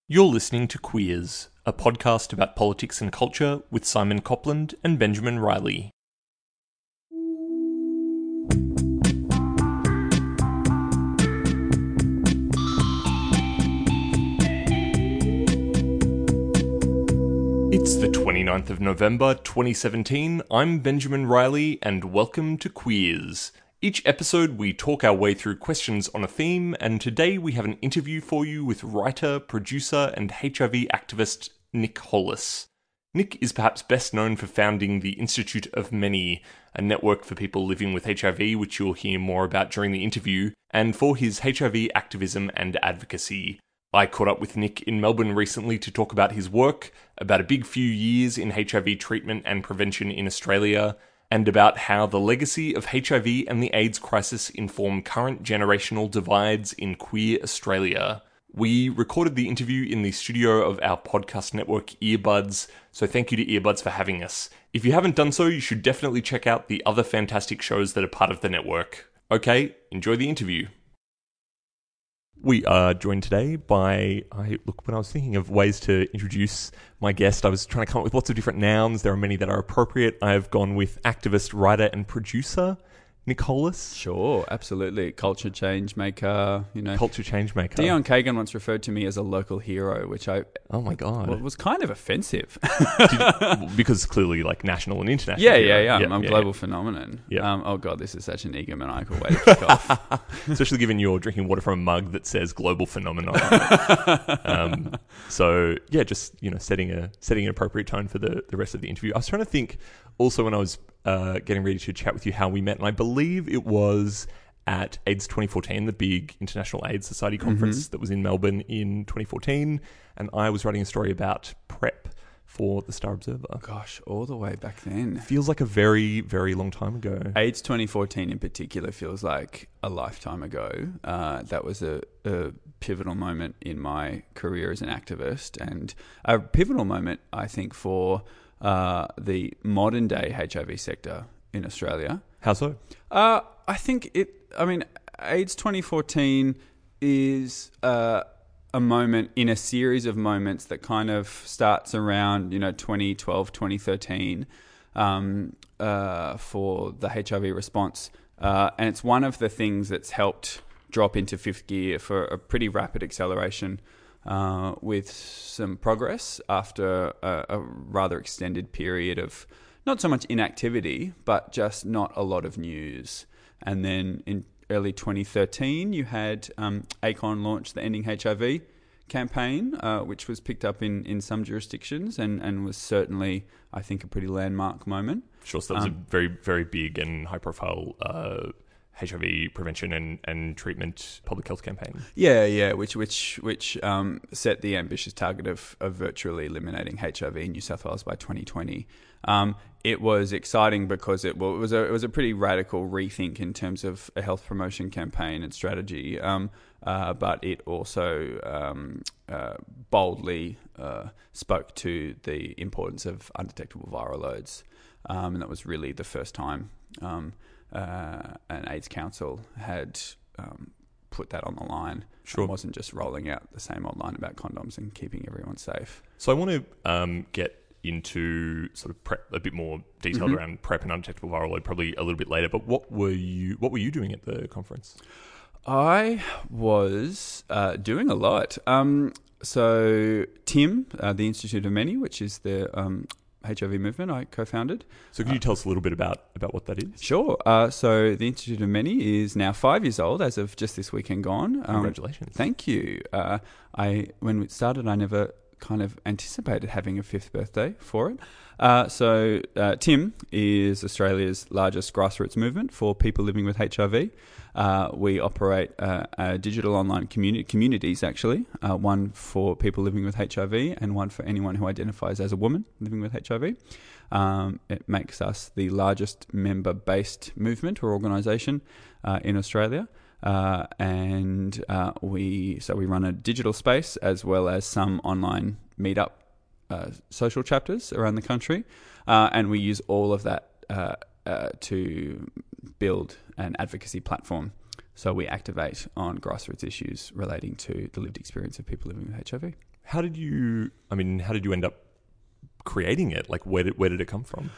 You're listening to Queers, a podcast about politics and culture with Simon Copland and Benjamin Riley. It's the 29th of November 2017. I'm Benjamin Riley and welcome to Queers. Each episode we talk our way through questions on a theme, and today we have an interview for you with writer, producer and HIV activist Nick Hollis. Nick is perhaps best known for founding the Institute of Many, a network for people living with HIV, which you'll hear more about during the interview, and for his HIV activism and advocacy. I caught up with Nick in Melbourne recently to talk about his work, about a big few years in HIV treatment and prevention in Australia, and about how the legacy of HIV and the AIDS crisis inform current generational divides in queer Australia. We recorded the interview in the studio of our podcast network Earbuds, so thank you to Earbuds for having us. If you haven't done so, you should definitely check out the other fantastic shows that are part of the network. Okay, enjoy the interview. We are joined today by, when I was thinking of ways to introduce my guest, I was trying to come up with lots of different nouns. There are many that are appropriate. I've gone with activist, writer, and producer, Nick Hollis. Sure, absolutely. Culture change maker, Culture change maker. Dion Kagan once referred to me as a local hero, which oh my God. was kind of offensive. Because clearly, like, national and international. Yeah. I'm a global phenomenon. Yeah. Oh God, this is such an egomaniacal way to kick off. Especially given you're drinking water from a mug that says global phenomenon. So yeah, just, setting an appropriate tone for the rest of the interview. I was trying to think also when I was getting ready to chat with you how we met, and I believe it was at AIDS 2014, the big International AIDS Society conference that was in Melbourne in 2014, and I was writing a story about PrEP for the Star Observer. Gosh, all the way back then. Feels like a very, very long time ago. AIDS 2014 in particular feels like a lifetime ago. That was a pivotal moment in my career as an activist, and a pivotal moment, I think, for the modern day HIV sector in Australia. How so? I think AIDS 2014 is a moment in a series of moments that kind of starts around 2012, 2013 for the HIV response, and it's one of the things that's helped drop into fifth gear for a pretty rapid acceleration with some progress after a rather extended period of not so much inactivity, but just not a lot of news. And then in early 2013, you had ACON launch the Ending HIV campaign, which was picked up in some jurisdictions and was certainly, I think, a pretty landmark moment. Sure, so that was a very, very big and high-profile HIV prevention and treatment public health campaign. Yeah, which set the ambitious target of virtually eliminating HIV in New South Wales by 2020. It was exciting because it was a pretty radical rethink in terms of a health promotion campaign and strategy, but it also boldly spoke to the importance of undetectable viral loads, and that was really the first time an AIDS Council had put that on the line. Sure. It wasn't just rolling out the same old line about condoms and keeping everyone safe. So I want to get into sort of PrEP, a bit more detailed around PrEP and undetectable viral load probably a little bit later. But what were you doing at the conference? I was doing a lot. So TIM, the Institute of Many, which is the HIV movement I co-founded. So could you tell us a little bit about what that is? Sure. So the Institute of Many is now 5 years old as of just this weekend gone. Congratulations. Thank you. When it started, I never kind of anticipated having a fifth birthday for it. So TIM is Australia's largest grassroots movement for people living with HIV. We operate digital online communities, actually, one for people living with HIV and one for anyone who identifies as a woman living with HIV. It makes us the largest member-based movement or organisation in Australia. And we run a digital space as well as some online meetup social chapters around the country, and we use all of that to build an advocacy platform. So we activate on grassroots issues relating to the lived experience of people living with HIV. How did you end up creating it? Like, where did it come from?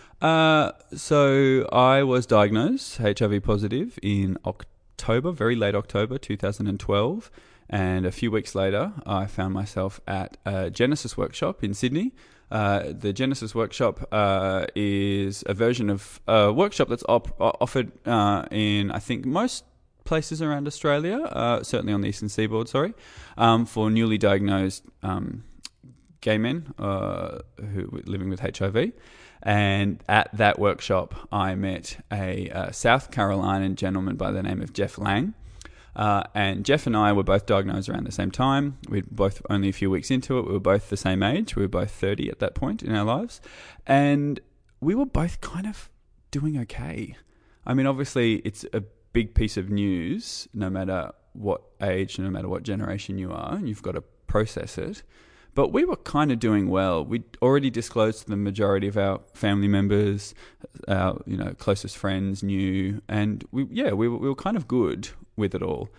So I was diagnosed HIV positive in October, very late October 2012. And a few weeks later, I found myself at a Genesis workshop in Sydney. The Genesis workshop is a version of a workshop that's offered in, I think, most places around Australia, certainly on the eastern seaboard, for newly diagnosed gay men who were living with HIV. And at that workshop, I met a South Carolinian gentleman by the name of Jeff Lang. And Jeff and I were both diagnosed around the same time. We were both only a few weeks into it. We were both the same age. We were both 30 at that point in our lives. And we were both kind of doing okay. I mean, obviously, it's a big piece of news, no matter what age, no matter what generation you are, and you've got to process it. But we were kind of doing well. We'd already disclosed to the majority of our family members, our closest friends knew, and we were kind of good with it all.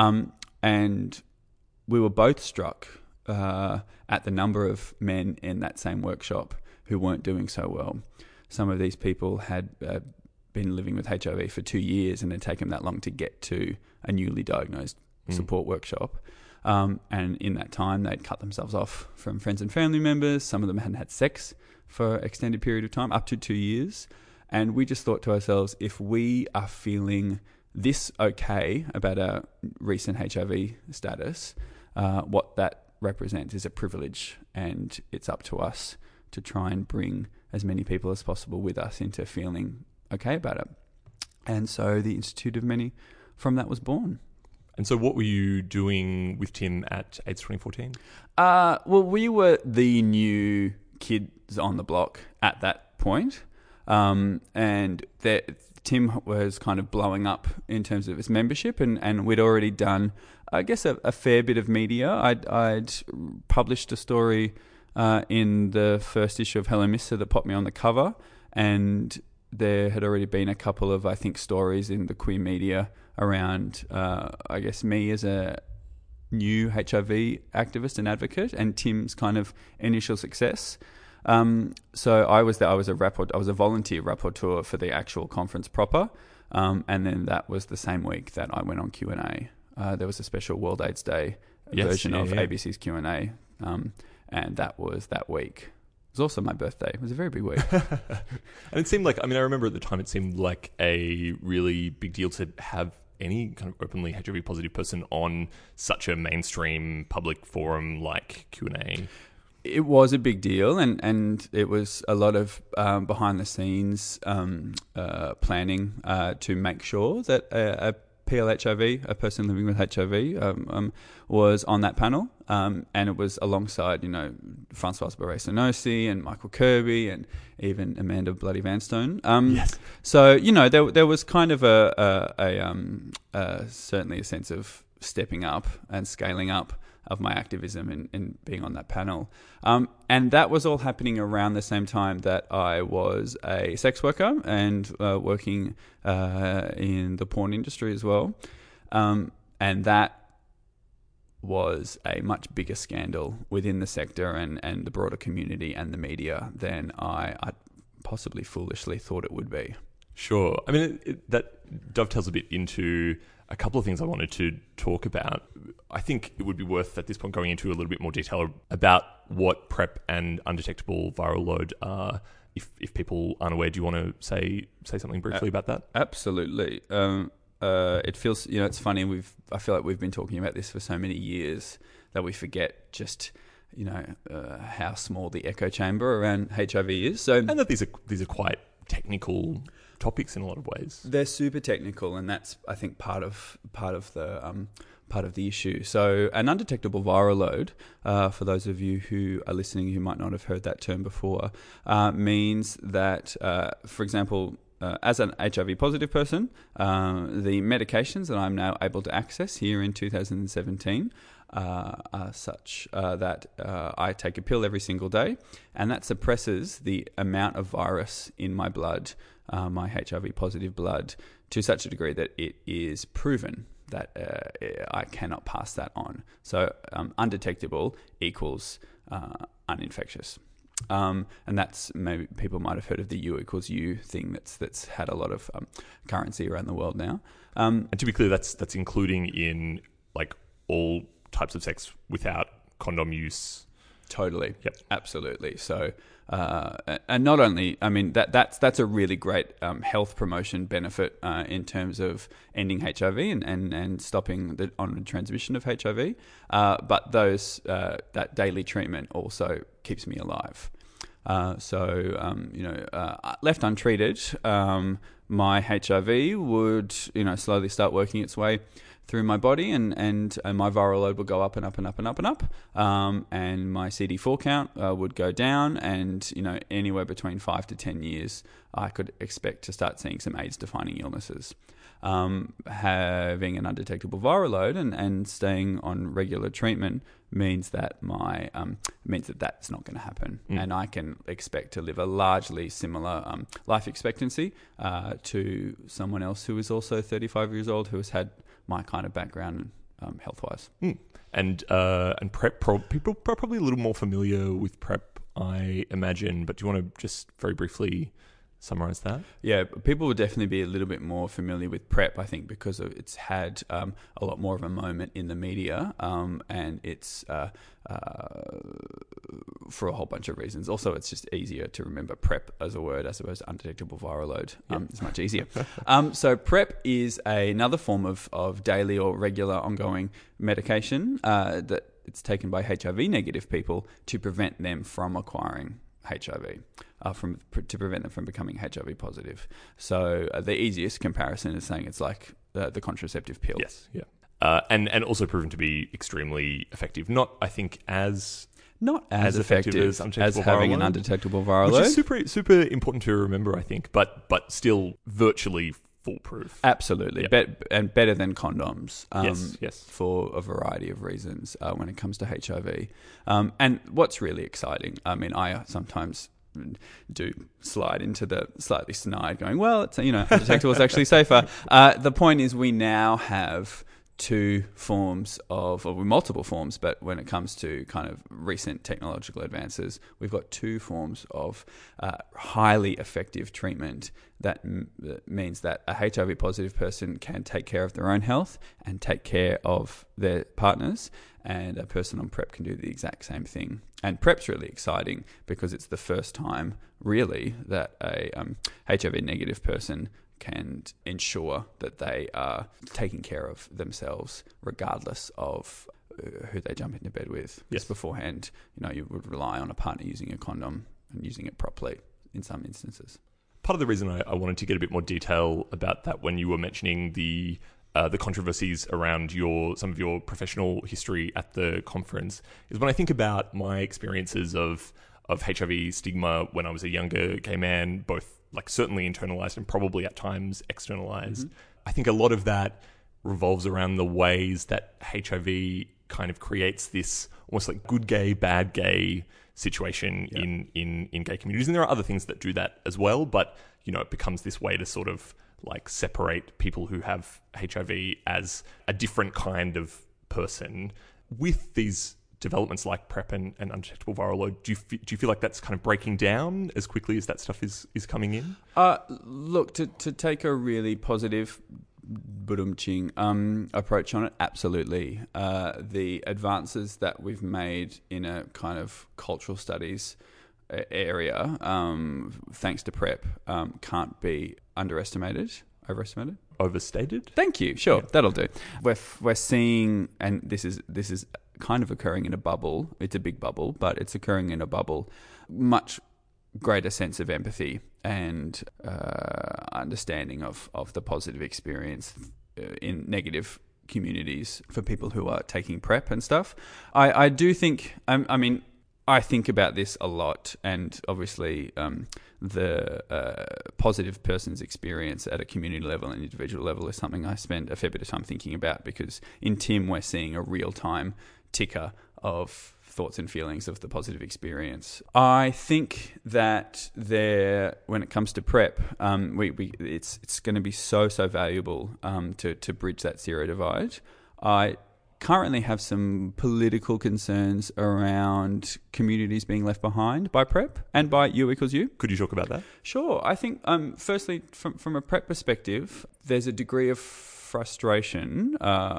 And we were both struck at the number of men in that same workshop who weren't doing so well. Some of these people had been living with HIV for 2 years and it had taken that long to get to a newly diagnosed support workshop. And in that time, they'd cut themselves off from friends and family members. Some of them hadn't had sex for an extended period of time, up to 2 years. And we just thought to ourselves, if we are feeling this okay about our recent HIV status, what that represents is a privilege, and it's up to us to try and bring as many people as possible with us into feeling okay about it. And so the Institute of Many from that was born. And so what were you doing with Tim at AIDS 2014? Well, we were the new kids on the block at that point. And Tim was kind of blowing up in terms of his membership, and we'd already done, I guess, a fair bit of media. I'd published a story in the first issue of Hello Mister that popped me on the cover, and there had already been a couple of, I think, stories in the queer media around, I guess, me as a new HIV activist and advocate, and Tim's kind of initial success. So I was a volunteer rapporteur for the actual conference proper, and then that was the same week that I went on Q&A. There was a special World AIDS Day version of ABC's Q&A, and that was that week. It was also my birthday. It was a very big week. And it seemed like, I remember at the time it seemed like a really big deal to have any kind of openly HIV positive person on such a mainstream public forum like Q&A. It was a big deal, and it was a lot of behind the scenes planning to make sure that a PLHIV, a person living with HIV, was on that panel, and it was alongside, Francois Barré-Senosi and Michael Kirby and even Amanda Bloody Vanstone. Yes. So there was kind of certainly a sense of stepping up and scaling up of my activism in being on that panel. And that was all happening around the same time that I was a sex worker and working in the porn industry as well. And that was a much bigger scandal within the sector and the broader community and the media than I possibly foolishly thought it would be. Sure. That dovetails a bit into a couple of things I wanted to talk about. I think it would be worth at this point going into a little bit more detail about what PrEP and undetectable viral load are. If people aren't aware, do you want to say something briefly about that? Absolutely. It feels, it's funny. I feel like we've been talking about this for so many years that we forget just, how small the echo chamber around HIV is. And that these are quite technical topics in a lot of ways. They're super technical, and that's, I think, part of the issue. So an undetectable viral load, for those of you who are listening who might not have heard that term before, means that, for example, as an HIV positive person, the medications that I'm now able to access here in 2017 are such that I take a pill every single day, and that suppresses the amount of virus in my blood, my HIV positive blood, to such a degree that it is proven that I cannot pass that on. So undetectable equals uninfectious. And that's, maybe people might have heard of the U equals U thing that's had a lot of currency around the world now. And to be clear, that's including in like all types of sex without condom use. Totally. Yep. Absolutely. So, and not only, I mean, that's a really great health promotion benefit in terms of ending HIV and stopping the onward transmission of HIV. But that daily treatment also keeps me alive. Left untreated, my HIV would, slowly start working its way through my body, and my viral load would go up and up and up and up and up, and my CD4 count would go down, and anywhere between 5 to 10 years, I could expect to start seeing some AIDS-defining illnesses. Having an undetectable viral load and staying on regular treatment means that that's not going to happen, and I can expect to live a largely similar life expectancy to someone else who is also 35 years old who has had my kind of background health-wise. And PrEP, people are probably a little more familiar with PrEP, I imagine, but do you want to just very briefly summarize that? Yeah, people would definitely be a little bit more familiar with PrEP, I think, because it's had a lot more of a moment in the media, and it's for a whole bunch of reasons. Also, it's just easier to remember PrEP as a word as opposed to undetectable viral load. It's much easier. So PrEP is another form of daily or regular ongoing medication that it's taken by HIV negative people to prevent them from acquiring HIV, to prevent them from becoming HIV positive. So the easiest comparison is saying it's like the contraceptive pill. Yes, yeah. And also proven to be extremely effective. Not effective as having an undetectable viral load. Which is super important to remember, I think, but still virtually foolproof. Absolutely. And better than condoms. Yes. For a variety of reasons when it comes to HIV. And what's really exciting, I mean, I sometimes do slide into the slightly snide going, well, it's, undetectable is actually safer. The point is we now have two forms or multiple forms, but when it comes to kind of recent technological advances, we've got two forms of highly effective treatment that means that a HIV positive person can take care of their own health and take care of their partners, and a person on PrEP can do the exact same thing. And PrEP's really exciting because it's the first time really that a HIV negative person can ensure that they are taking care of themselves regardless of who they jump into bed with. Yes. Beforehand, you would rely on a partner using a condom and using it properly in some instances. Part of the reason I wanted to get a bit more detail about that when you were mentioning the controversies around some of your professional history at the conference is when I think about my experiences of HIV stigma when I was a younger gay man, both like certainly internalized and probably at times externalized. Mm-hmm. I think a lot of that revolves around the ways that HIV kind of creates this almost like good gay, bad gay situation in gay communities. And there are other things that do that as well, but it becomes this way to sort of like separate people who have HIV as a different kind of person. With these developments like PrEP and undetectable viral load, do you feel like that's kind of breaking down as quickly as that stuff is coming in? Look, to take a really positive approach on it, absolutely. The advances that we've made in a kind of cultural studies area, thanks to PrEP, can't be overstated. Thank you. Sure, yeah. That'll do. We're seeing, and this is kind of occurring in a bubble. It's a big bubble, but it's occurring in a bubble. Much greater sense of empathy and understanding of the positive experience in negative communities for people who are taking PrEP and stuff. I do think, I think about this a lot, and obviously the positive person's experience at a community level and individual level is something I spend a fair bit of time thinking about, because in TIM we're seeing a real-time ticker of thoughts and feelings of the positive experience. I think that when it comes to PrEP, it's going to be so valuable to bridge that zero divide. I currently have some political concerns around communities being left behind by PrEP and by U equals U. Could you talk about that? Sure. I think, firstly, from a PrEP perspective, there's a degree of frustration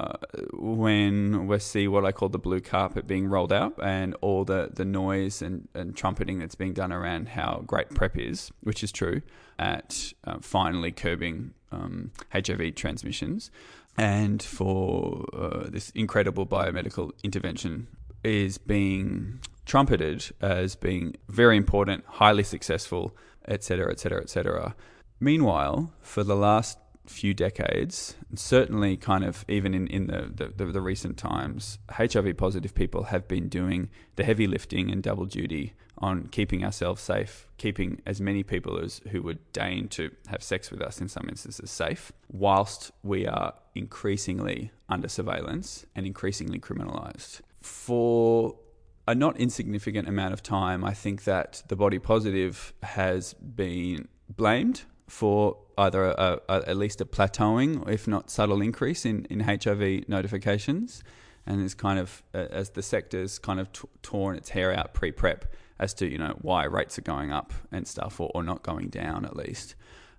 when we see what I call the blue carpet being rolled out and all the noise and trumpeting that's being done around how great PrEP is, which is true, at finally curbing HIV transmissions. And for this incredible biomedical intervention is being trumpeted as being very important, highly successful, etc., etc., etc. Meanwhile, for the last few decades, and certainly kind of even in the recent times, HIV positive people have been doing the heavy lifting and double duty on keeping ourselves safe, keeping as many people as who would deign to have sex with us in some instances safe, whilst we are increasingly under surveillance and increasingly criminalised. For a not insignificant amount of time, I think that the body positive has been blamed for either at least a plateauing, if not subtle increase in HIV notifications, and is kind of, as the sector's kind of torn its hair out pre-PrEP as to, why rates are going up and stuff, or not going down at least.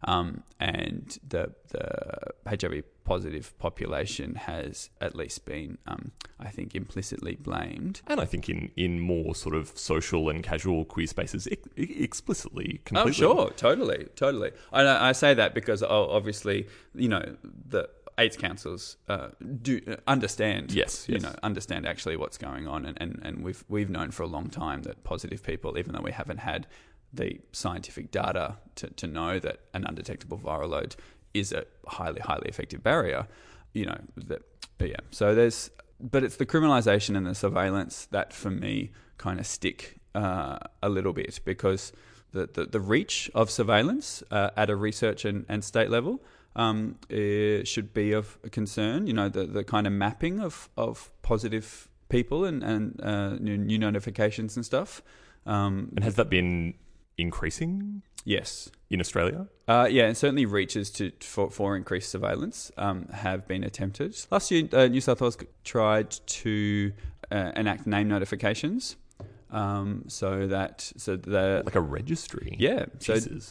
And the HIV positive population has at least been, I think, implicitly blamed. And I think in more sort of social and casual queer spaces, explicitly, completely. Oh, sure, totally. I say that because obviously, the AIDS councils do understand. Yes. Understand actually what's going on, and we've known for a long time that positive people, even though we haven't had the scientific data to know that an undetectable viral load is a highly effective barrier. So but it's the criminalisation and the surveillance that for me kind of stick a little bit, because the reach of surveillance at a research and state level should be of concern. The kind of mapping of positive people and new notifications and stuff. And has that been increasing? Yes. In Australia? And certainly reaches for increased surveillance have been attempted. Last year, New South Wales tried to enact name notifications. So like a registry. Yeah. Jesus.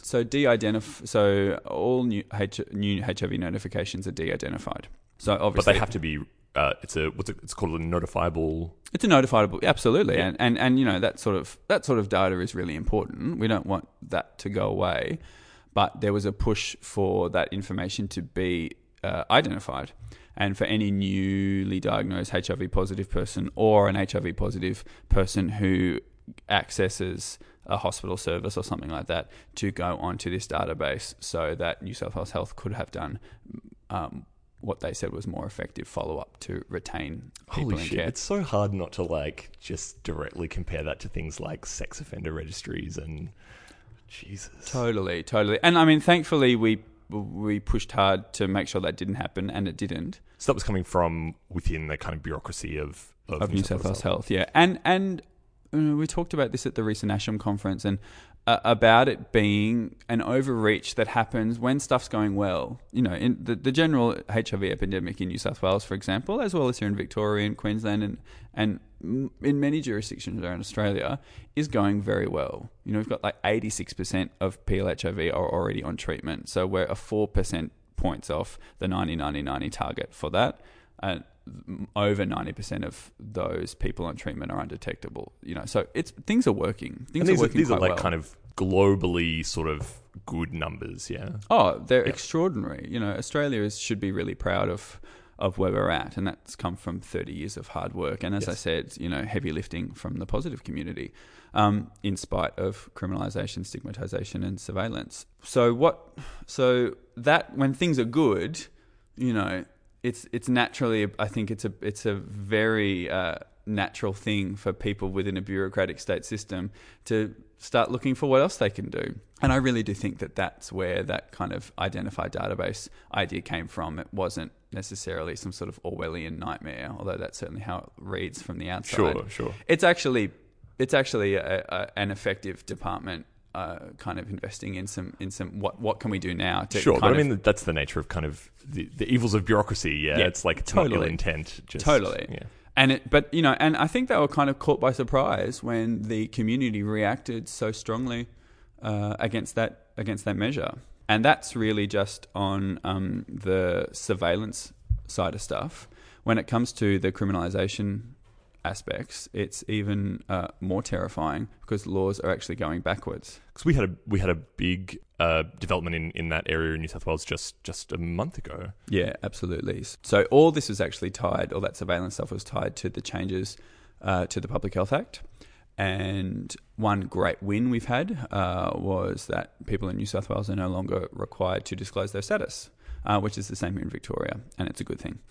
So all new HIV notifications are de-identified. So obviously, but they have to be. It's called a notifiable. It's a notifiable, absolutely, yeah. and that sort of data is really important. We don't want that to go away, but there was a push for that information to be identified, and for any newly diagnosed HIV positive person or an HIV positive person who accesses a hospital service or something like that to go onto this database, so that New South Wales Health could have done what they said was more effective follow-up to retain people in care. It's so hard not to just directly compare that to things like sex offender registries and Jesus. Totally. And I mean, thankfully we pushed hard to make sure that didn't happen, and it didn't. So that was coming from within the kind of bureaucracy of New South Wales Health, yeah. And we talked about this at the recent ASHM conference, and about it being an overreach that happens when stuff's going well. In the general HIV epidemic in New South Wales, for example, as well as here in Victoria and Queensland and in many jurisdictions around Australia, is going very well. We've got 86% of PLHIV are already on treatment. So we're a 4% points off the 90-90-90 target for that. And over 90% of those people on treatment are undetectable. So things are working. These are kind of globally sort of good numbers, yeah. Oh, they're extraordinary. Australia should be really proud of where we're at, and that's come from 30 years of hard work. And as I said, heavy lifting from the positive community, in spite of criminalisation, stigmatisation, and surveillance. So that when things are good, it's naturally, I think it's a very natural thing for people within a bureaucratic state system to start looking for what else they can do. And I really do think that that's where that kind of identified database idea came from. It wasn't necessarily some sort of Orwellian nightmare, although that's certainly how it reads from the outside. Sure. It's actually an effective department. Kind of investing in some what can we do now to sure, but I mean that's the nature of kind of the evils of bureaucracy. Yeah, it's like it's totally. not ill intent. Totally. Yeah. And I think they were kind of caught by surprise when the community reacted so strongly against that measure, and that's really just on the surveillance side of stuff. When it comes to the criminalisation aspects, it's even more terrifying because laws are actually going backwards. Because we had a big development in that area in New South Wales just a month ago. Yeah, absolutely. So all this was actually tied, all that surveillance stuff was tied to the changes to the Public Health Act. And one great win we've had was that people in New South Wales are no longer required to disclose their status, which is the same here in Victoria, and it's a good thing.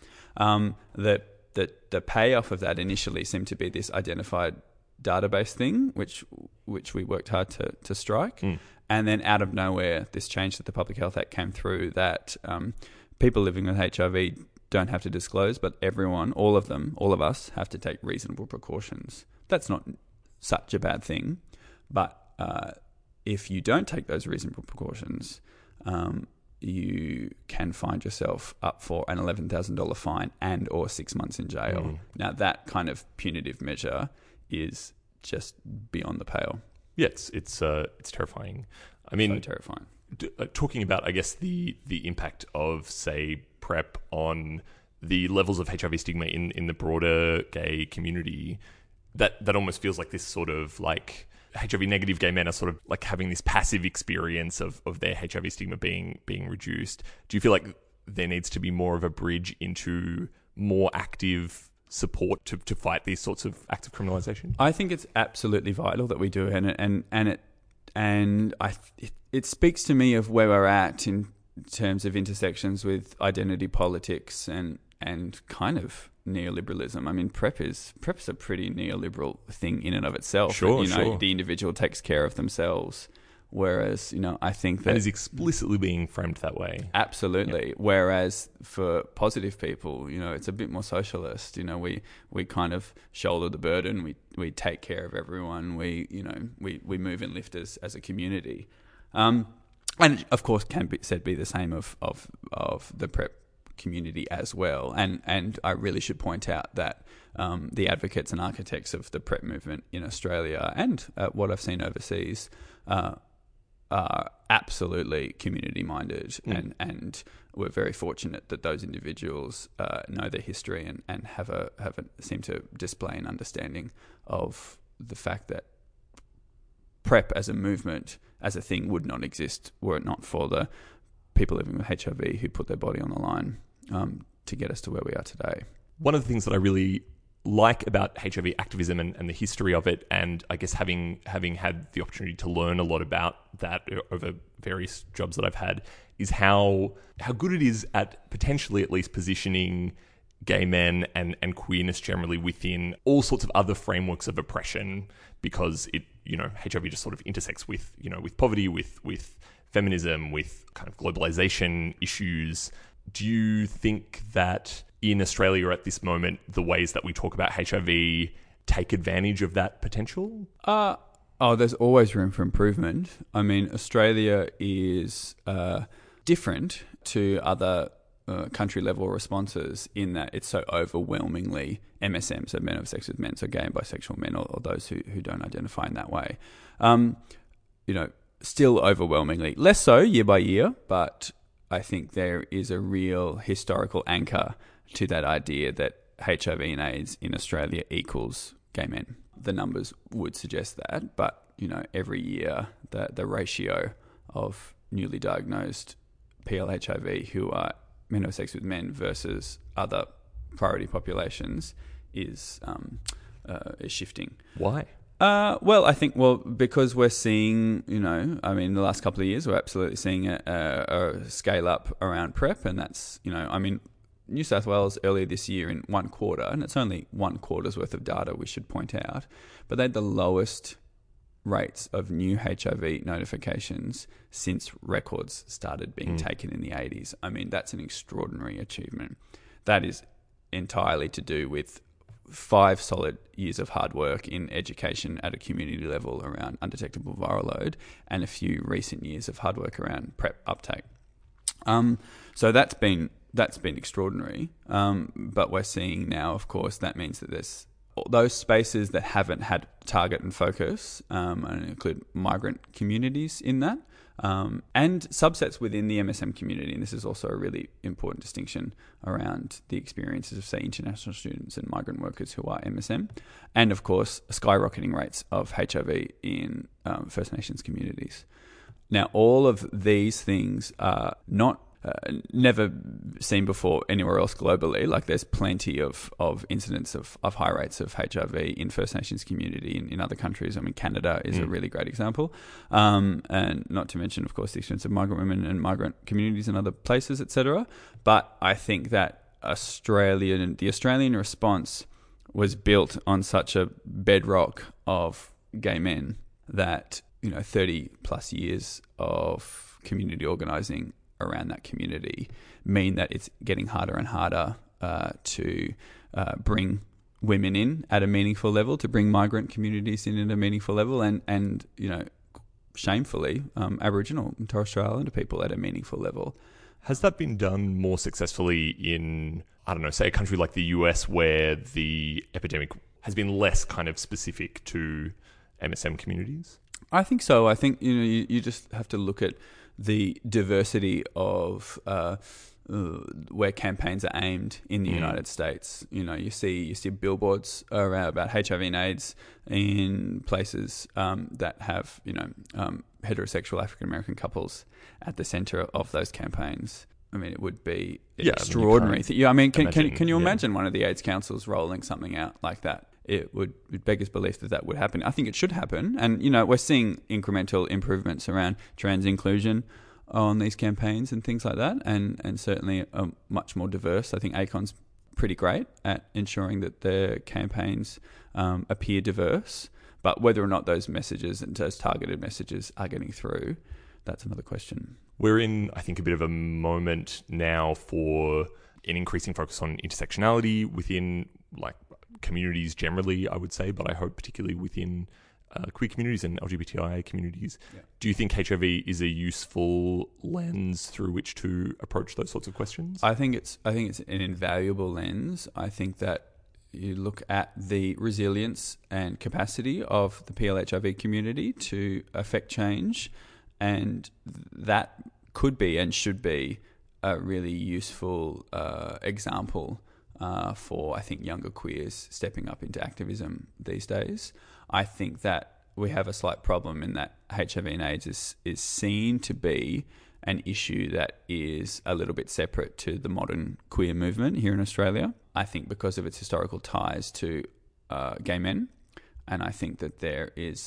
The payoff of that initially seemed to be this identified database thing, which we worked hard to strike. And then out of nowhere, this change that the Public Health Act came through that people living with HIV don't have to disclose, but everyone, all of us, have to take reasonable precautions. That's not such a bad thing, but if you don't take those reasonable precautions, you can find yourself up for an $11,000 fine and or 6 months in jail. Now, that kind of punitive measure is just beyond the pale. Yeah, it's terrifying. I mean, so terrifying. Talking about, I guess, the impact of, say, PrEP on the levels of HIV stigma in the broader gay community, that almost feels like this sort of like HIV negative gay men are sort of like having this passive experience of their HIV stigma being reduced. Do you feel like there needs to be more of a bridge into more active support to fight these sorts of acts of criminalisation? I think it's absolutely vital that we do, and it speaks to me of where we're at in terms of intersections with identity politics and kind of neoliberalism. I mean, PrEP's a pretty neoliberal thing in and of itself. Sure, the individual takes care of themselves, whereas I think that and is explicitly being framed that way. Absolutely. Yeah. Whereas for positive people, it's a bit more socialist. We kind of shoulder the burden. We take care of everyone. We move and lift as a community. And of course can be the same of the PrEP community as well. And I really should point out that the advocates and architects of the PrEP movement in Australia and what I've seen overseas are absolutely community-minded, and we're very fortunate that those individuals know their history and seem to display an understanding of the fact that PrEP as a movement, as a thing, would not exist were it not for the people living with HIV who put their body on the line to get us to where we are today. One of the things that I really like about HIV activism and the history of it, and I guess having had the opportunity to learn a lot about that over various jobs that I've had, is how good it is at potentially at least positioning gay men and queerness generally within all sorts of other frameworks of oppression, because it HIV just sort of intersects with with poverty, with feminism, with kind of globalization issues. Do you think that in Australia at this moment, the ways that we talk about HIV take advantage of that potential? There's always room for improvement. I mean, Australia is different to other country-level responses in that it's so overwhelmingly MSM, so men of sex with men, so gay and bisexual men, or those who don't identify in that way. Still overwhelmingly, less so year by year, but I think there is a real historical anchor to that idea that HIV and AIDS in Australia equals gay men. The numbers would suggest that, but every year the ratio of newly diagnosed PLHIV who are men of sex with men versus other priority populations is shifting. Why? I think because we're seeing, the last couple of years we're absolutely seeing a scale up around PrEP, and that's, New South Wales earlier this year in 1 quarter, and it's only 1 quarter's worth of data we should point out, but they had the lowest rates of new HIV notifications since records started being taken in the 80s. I mean, that's an extraordinary achievement. That is entirely to do with 5 solid years of hard work in education at a community level around undetectable viral load and a few recent years of hard work around PrEP uptake. So that's been extraordinary. But we're seeing now, of course, that means that there's those spaces that haven't had target and focus, and include migrant communities in that, and subsets within the MSM community. And this is also a really important distinction around the experiences of, say, international students and migrant workers who are MSM, and of course, skyrocketing rates of HIV in First Nations communities. Now, all of these things are not never seen before anywhere else globally. Like, there's plenty of incidents of high rates of HIV in First Nations community in other countries. I mean, Canada is a really great example. And not to mention, of course, the experience of migrant women and migrant communities in other places, etc. But I think that the Australian response was built on such a bedrock of gay men that, 30 plus years of community organising around that community mean that it's getting harder and harder to bring women in at a meaningful level, to bring migrant communities in at a meaningful level, and shamefully, Aboriginal and Torres Strait Islander people at a meaningful level. Has that been done more successfully in, say a country like the US, where the epidemic has been less kind of specific to MSM communities? I think so. I think, you just have to look at the diversity of where campaigns are aimed in the United States. You see billboards around about HIV and AIDS in places that have heterosexual African American couples at the center of those campaigns. I mean, it would be extraordinary. Can you imagine one of the AIDS councils rolling something out like that? It would beg belief that would happen. I think it should happen. And, we're seeing incremental improvements around trans inclusion on these campaigns and things like that. And certainly much more diverse. I think ACON's pretty great at ensuring that their campaigns appear diverse. But whether or not those messages and those targeted messages are getting through, that's another question. We're in, I think, a bit of a moment now for an increasing focus on intersectionality within, communities generally, I would say, but I hope particularly within queer communities and LGBTI communities. Yeah. Do you think HIV is a useful lens through which to approach those sorts of questions? I think it's an invaluable lens. I think that you look at the resilience and capacity of the PLHIV community to affect change, and that could be and should be a really useful example for, I think, younger queers stepping up into activism these days. I think that we have a slight problem in that HIV and AIDS is seen to be an issue that is a little bit separate to the modern queer movement here in Australia. I think because of its historical ties to gay men, and I think that there is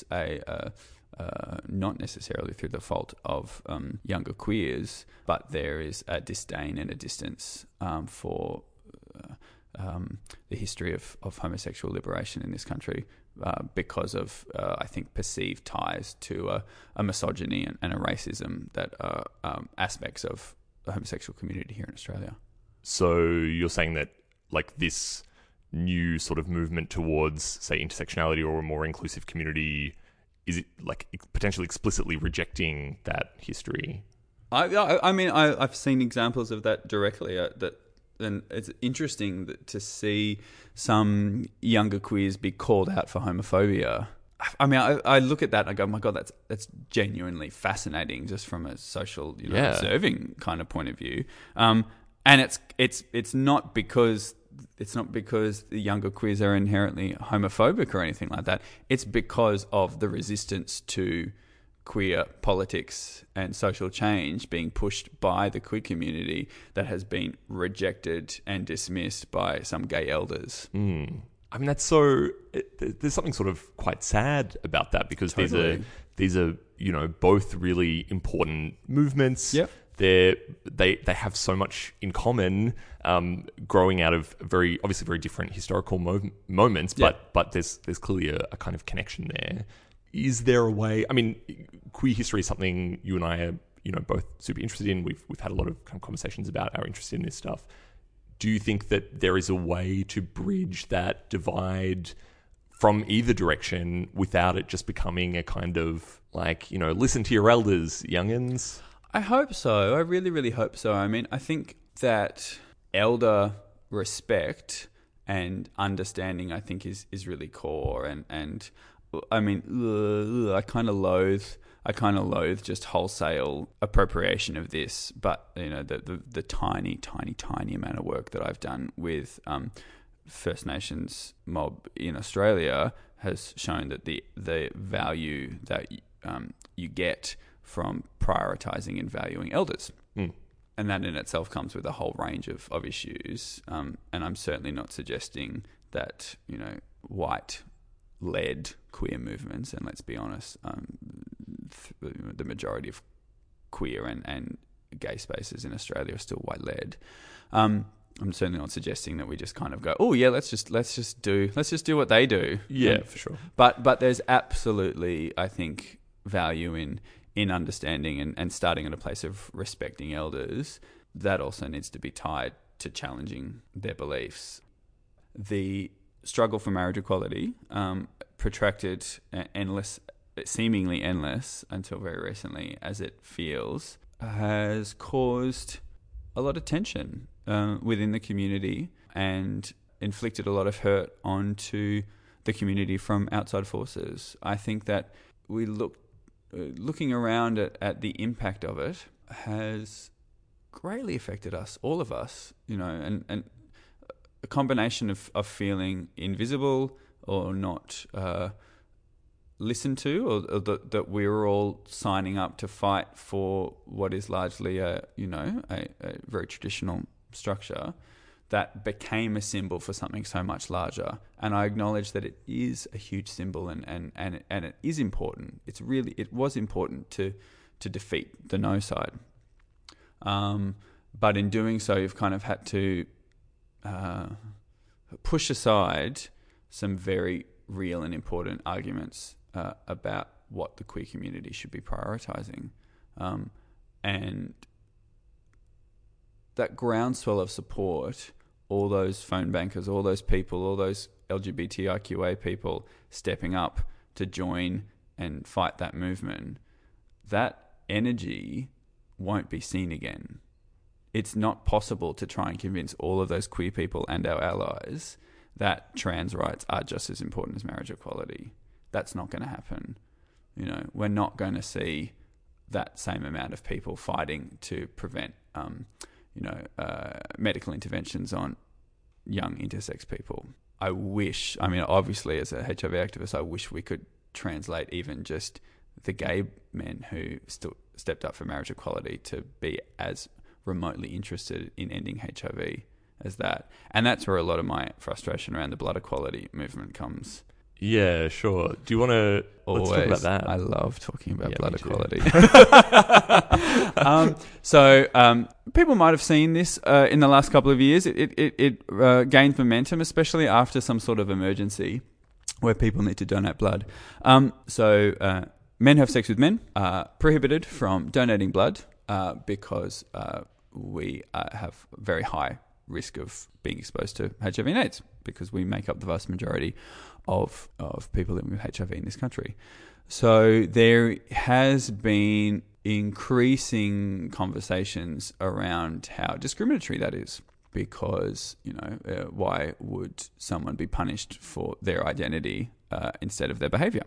not necessarily through the fault of younger queers, but there is a disdain and a distance for the history of homosexual liberation in this country because of, I think, perceived ties to a misogyny and a racism that are aspects of the homosexual community here in Australia. So you're saying that, this new sort of movement towards, say, intersectionality or a more inclusive community, is it, potentially explicitly rejecting that history? I mean, I've seen examples of that directly, and it's interesting to see some younger queers be called out for homophobia. I mean, I look at that and I go, my God, that's genuinely fascinating, just from a social, observing kind of point of view. And it's not because the younger queers are inherently homophobic or anything like that. It's because of the resistance to queer politics and social change being pushed by the queer community that has been rejected and dismissed by some gay elders. I mean, that's so... there's something sort of quite sad about that, because totally. these are both really important movements. Yep. They have so much in common, growing out of obviously very different historical moments, but there's clearly a kind of connection there. is there a way? I mean, queer history is something you and I are, both super interested in. We've had a lot of kind of conversations about our interest in this stuff. Do you think that there is a way to bridge that divide from either direction without it just becoming a kind of listen to your elders, youngins? I hope so. I really, really hope so. I mean, I think that elder respect and understanding, I think, is really core. And I mean, I kind of loathe just wholesale appropriation of this. But the tiny amount of work that I've done with First Nations mob in Australia has shown that the value that you get from prioritising and valuing elders. And that in itself comes with a whole range of issues. And I'm certainly not suggesting that, white-led queer movements, and let's be honest, the majority of queer and gay spaces in Australia are still white-led. I'm certainly not suggesting that we just kind of go, oh yeah, let's just do what they do. Yeah, for sure. But there's absolutely, I think, value in understanding and starting at a place of respecting elders. That also needs to be tied to challenging their beliefs. The struggle for marriage equality, protracted, endless, seemingly endless until very recently, as it feels, has caused a lot of tension within the community and inflicted a lot of hurt onto the community from outside forces. I think that looking around at the impact of it has greatly affected us, all of us, and a combination of feeling invisible or not listened to, or that we're all signing up to fight for what is largely a very traditional structure that became a symbol for something so much larger. And I acknowledge that it is a huge symbol and it is important. It was important to defeat the no side. But in doing so, you've kind of had to push aside some very real and important arguments about what the queer community should be prioritising. And that groundswell of support, all those phone bankers, all those people, all those LGBTIQA people stepping up to join and fight that movement, that energy won't be seen again. It's not possible to try and convince all of those queer people and our allies that trans rights are just as important as marriage equality. That's not going to happen. We're not going to see that same amount of people fighting to prevent medical interventions on young intersex people. Obviously as a HIV activist, I wish we could translate even just the gay men who still stepped up for marriage equality to be as remotely interested in ending HIV as that. And that's where a lot of my frustration around the blood equality movement comes. Yeah, sure. Do you want to... Let's talk about that. I love talking about blood equality. People might have seen this in the last couple of years. It gained momentum, especially after some sort of emergency where people need to donate blood. Men have sex with men, prohibited from donating blood because we have very high risk of being exposed to HIV and AIDS, because we make up the vast majority of people living with HIV in this country. So there has been increasing conversations around how discriminatory that is, because, why would someone be punished for their identity instead of their behaviour?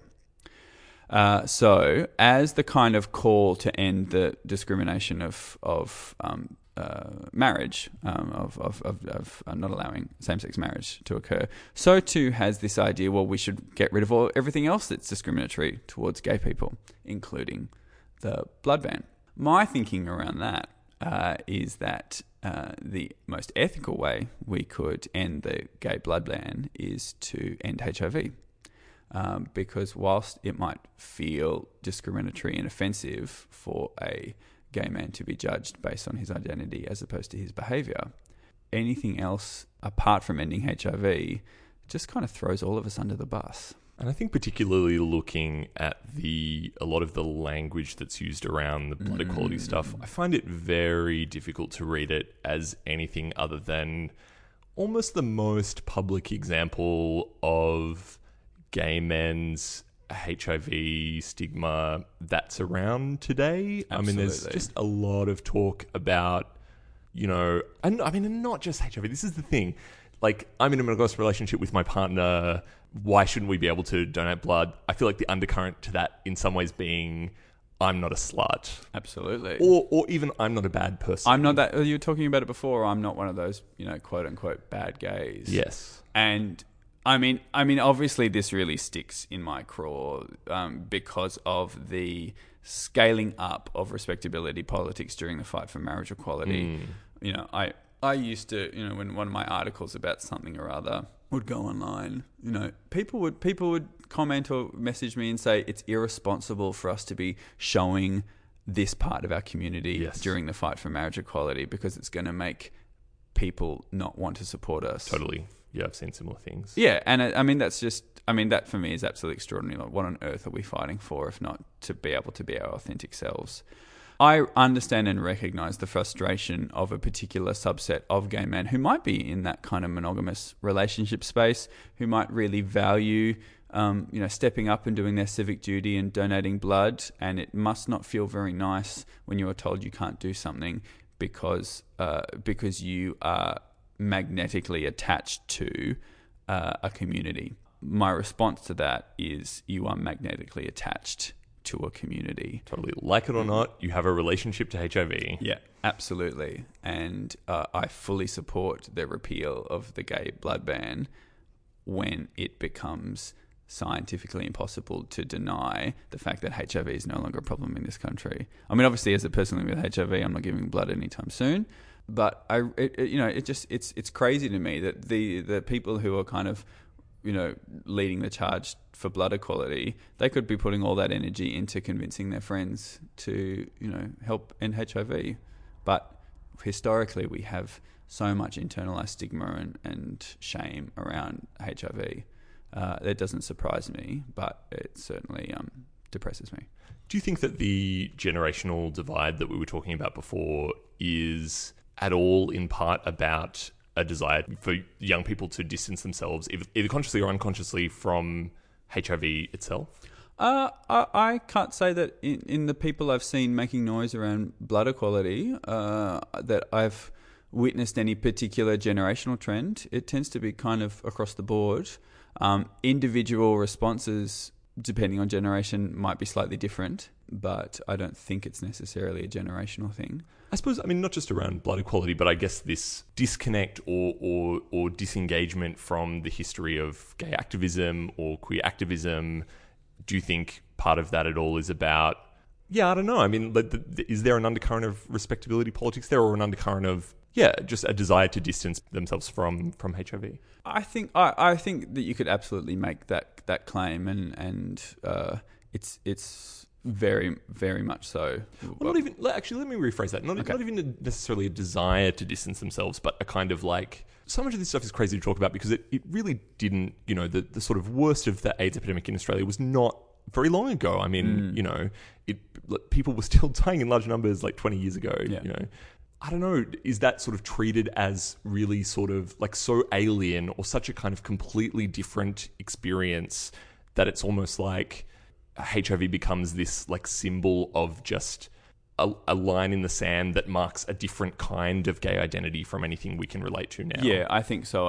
So as the kind of call to end the discrimination of marriage, of not allowing same-sex marriage to occur, so too has this idea, well, we should get rid of everything else that's discriminatory towards gay people, including the blood ban. My thinking around that is that the most ethical way we could end the gay blood ban is to end HIV. Because whilst it might feel discriminatory and offensive for a gay man to be judged based on his identity as opposed to his behaviour, anything else apart from ending HIV just kind of throws all of us under the bus. And I think particularly looking at a lot of the language that's used around the blood equality stuff, I find it very difficult to read it as anything other than almost the most public example of gay men's HIV stigma that's around today. Absolutely. I mean, there's just a lot of talk about, and not just HIV. This is the thing. Like, I'm in a monogamous relationship with my partner. Why shouldn't we be able to donate blood? I feel like the undercurrent to that in some ways being I'm not a slut. Absolutely. Or even I'm not a bad person. I'm not that. You were talking about it before. I'm not one of those, quote unquote bad gays. Yes. And I mean, obviously this really sticks in my craw because of the scaling up of respectability politics during the fight for marriage equality. I used to, when one of my articles about something or other would go online, people would comment or message me and say it's irresponsible for us to be showing this part of our community during the fight for marriage equality because it's going to make people not want to support us. Totally. Yeah, I've seen similar things. Yeah, and that for me is absolutely extraordinary. Like, what on earth are we fighting for if not to be able to be our authentic selves? I understand and recognise the frustration of a particular subset of gay men who might be in that kind of monogamous relationship space, who might really value, stepping up and doing their civic duty and donating blood. And it must not feel very nice when you are told you can't do something because you are magnetically attached to a community. My response to that is you are magnetically attached to a community. Totally. Like it or not, you have a relationship to HIV. Yeah, absolutely. And I fully support the repeal of the gay blood ban when it becomes scientifically impossible to deny the fact that HIV is no longer a problem in this country. I mean, obviously, as a person living with HIV, I'm not giving blood anytime soon. But it's crazy to me that the people who are kind of leading the charge for blood equality, they could be putting all that energy into convincing their friends to, help end HIV. But historically, we have so much internalized stigma and shame around HIV. That doesn't surprise me, but it certainly depresses me. Do you think that the generational divide that we were talking about before is at all in part about a desire for young people to distance themselves, either consciously or unconsciously, from HIV itself? I can't say that in the people I've seen making noise around blood equality that I've witnessed any particular generational trend. It tends to be kind of across the board. Individual responses, depending on generation, might be slightly different, but I don't think it's necessarily a generational thing. I suppose, not just around blood equality, but I guess this disconnect or disengagement from the history of gay activism or queer activism. Do you think part of that at all is about, I don't know. Is there an undercurrent of respectability politics there, or an undercurrent of, just a desire to distance themselves from HIV? I think that you could absolutely make that claim, and it's very, very much so. Well, not even. Actually, let me rephrase that. Not even necessarily a desire to distance themselves, but a kind of like. So much of this stuff is crazy to talk about because it really didn't. The sort of worst of the AIDS epidemic in Australia was not very long ago. People were still dying in large numbers like 20 years ago. Yeah. I don't know. Is that sort of treated as really sort of like so alien or such a kind of completely different experience that it's almost like HIV becomes this like symbol of just a line in the sand that marks a different kind of gay identity from anything we can relate to now? Yeah, I think so.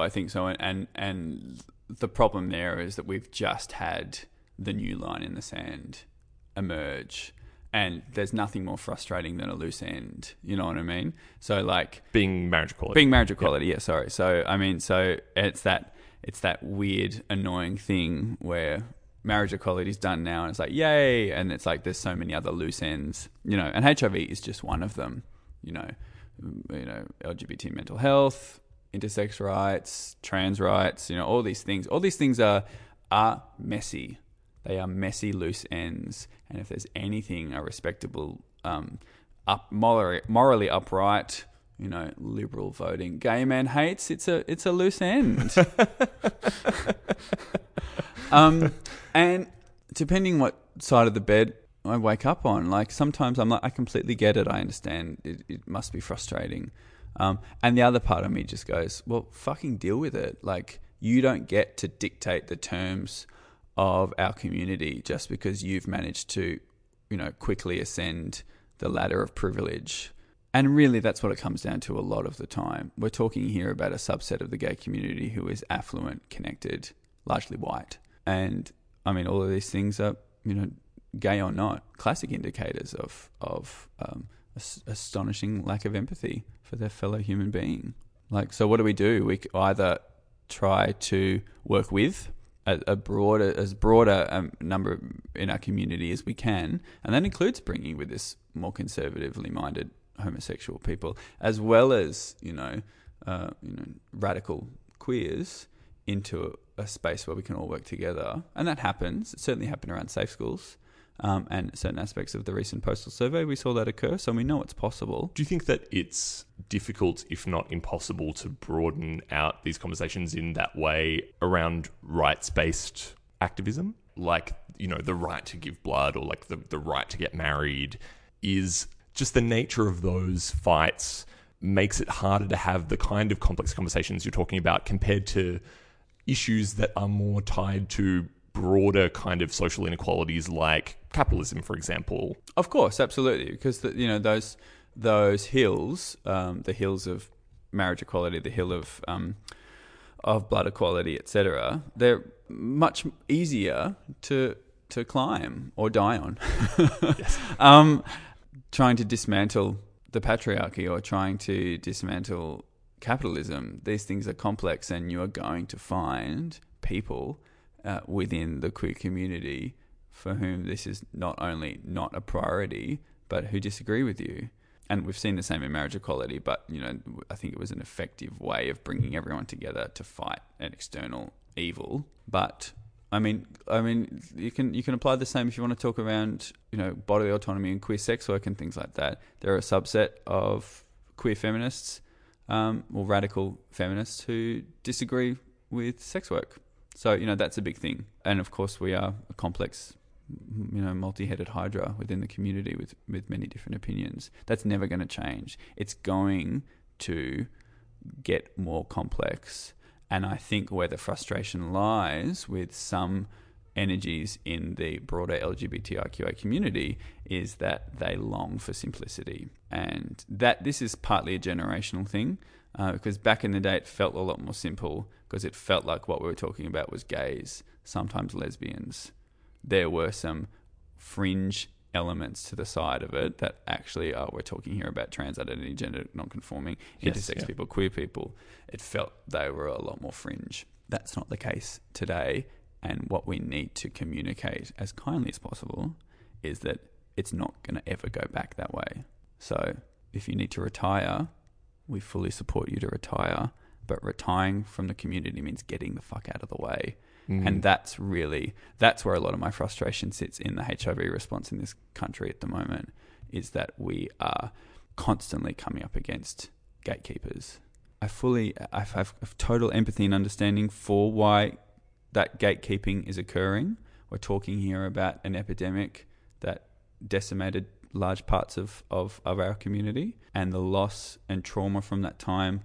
And the problem there is that we've just had the new line in the sand emerge. And there's nothing more frustrating than a loose end. You know what I mean? So like being marriage equality. Yeah, sorry. So it's that weird, annoying thing where marriage equality is done now, and it's like yay, and it's like there's so many other loose ends, and HIV is just one of them. LGBT mental health, intersex rights, trans rights, all these things. All these things are messy. They are messy loose ends, and if there's anything a respectable, morally upright, liberal voting gay man hates, it's a loose end. And depending what side of the bed I wake up on, like sometimes I'm like, I completely get it. I understand it must be frustrating. And the other part of me just goes, well, fucking deal with it. Like, you don't get to dictate the terms of our community just because you've managed to, quickly ascend the ladder of privilege. And really, that's what it comes down to a lot of the time. We're talking here about a subset of the gay community who is affluent, connected, largely white. And I mean, all of these things are, gay or not, classic indicators of astonishing lack of empathy for their fellow human being. Like, so what do? We either try to work with as broader number in our community as we can, and that includes bringing with this more conservatively minded homosexual people, as well as radical queers, into a space where we can all work together. And that happens. It certainly happened around safe schools. And certain aspects of the recent postal survey, we saw that occur, so we know it's possible. Do you think that it's difficult, if not impossible, to broaden out these conversations in that way around rights-based activism? Like, the right to give blood, or like the right to get married, is just the nature of those fights makes it harder to have the kind of complex conversations you're talking about compared to issues that are more tied to broader kind of social inequalities like capitalism, for example. Of course, absolutely, because those hills, the hills of marriage equality, the hill of blood equality, etc., they're much easier to climb or die on. Yes. Trying to dismantle the patriarchy or trying to dismantle capitalism, these things are complex, and you are going to find people within the queer community for whom this is not only not a priority, but who disagree with you. And we've seen the same in marriage equality, but I think it was an effective way of bringing everyone together to fight an external evil. But I mean, you can apply the same if you want to talk around bodily autonomy and queer sex work and things like that. There are a subset of queer feminists or radical feminists who disagree with sex work. So, that's a big thing. And of course, we are a complex, multi-headed hydra within the community with many different opinions. That's never going to change. It's going to get more complex. And I think where the frustration lies with some energies in the broader LGBTIQA community is that they long for simplicity. And that this is partly a generational thing, because back in the day it felt a lot more simple, because it felt like what we were talking about was gays, sometimes lesbians. There were some fringe elements to the side of it that actually, we're talking here about trans identity, gender non-conforming, intersex people, queer people. It felt they were a lot more fringe. That's not the case today. And what we need to communicate as kindly as possible is that it's not going to ever go back that way. So if you need to retire, we fully support you to retire. But retiring from the community means getting the fuck out of the way. And that's where a lot of my frustration sits in the HIV response in this country at the moment, is that we are constantly coming up against gatekeepers. I have total empathy and understanding for why that gatekeeping is occurring. We're talking here about an epidemic that decimated large parts of our community, and the loss and trauma from that time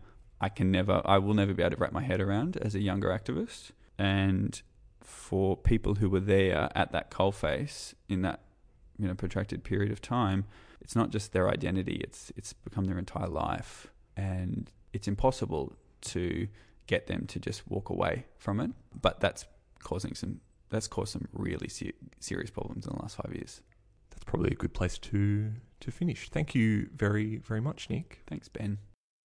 I will never be able to wrap my head around as a younger activist. And for people who were there at that coalface in that protracted period of time, it's not just their identity, it's become their entire life, and it's impossible to get them to just walk away from it. But that's caused some really serious problems in the last 5 years. That's probably a good place to finish. Thank you very, very much, Nick. Thanks, Ben.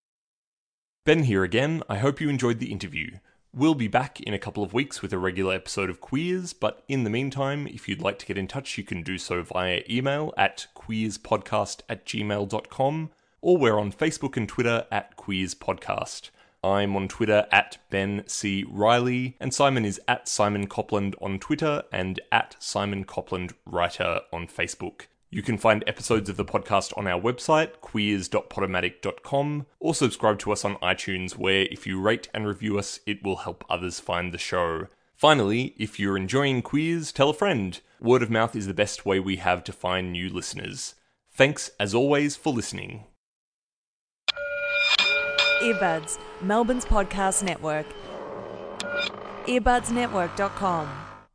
Ben here again. I hope you enjoyed the interview. We'll be back in a couple of weeks with a regular episode of Queers, but in the meantime, if you'd like to get in touch, you can do so via email at queerspodcast@gmail.com, or we're on Facebook and Twitter at Queers Podcast. I'm on Twitter at Ben C. Riley, and Simon is at Simon Copland on Twitter and at Simon Copland Writer on Facebook. You can find episodes of the podcast on our website, queers.podomatic.com, or subscribe to us on iTunes, where if you rate and review us, it will help others find the show. Finally, if you're enjoying Queers, tell a friend. Word of mouth is the best way we have to find new listeners. Thanks, as always, for listening. Earbuds, Melbourne's podcast network. earbudsnetwork.com